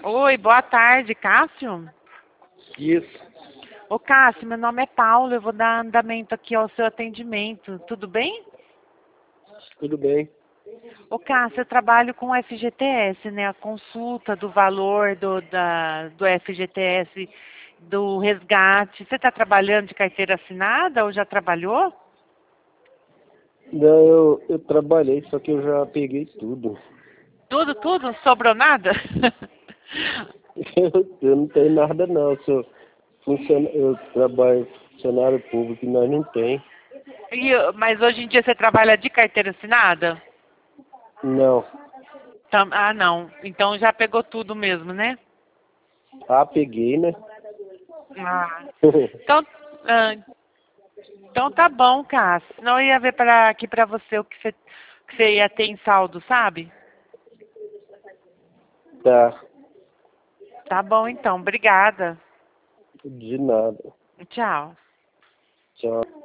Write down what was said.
Oi, boa tarde, Cássio. Isso, Ô, Cássio, meu nome é Paulo, eu vou dar andamento aqui ao seu atendimento, tudo bem? tudo bem. Ô, Cássio, eu trabalho com o FGTS, né? A consulta do valor do FGTS, do resgate. Você está trabalhando de carteira assinada ou já trabalhou? Não, eu trabalhei, só que eu já peguei tudo. Tudo, tudo? Não sobrou nada? Eu não tenho nada não, eu trabalho funcionário público e nós não tem. Mas hoje em dia você trabalha de carteira assinada? Não. Ah, não. Então já pegou tudo mesmo, né? Ah, peguei, né? Ah. Então, ah, então tá bom, Cássio. Senão eu ia ver aqui pra você o que você ia ter em saldo, sabe? Tá, Tá bom então, obrigada. de nada. Tchau. Tchau.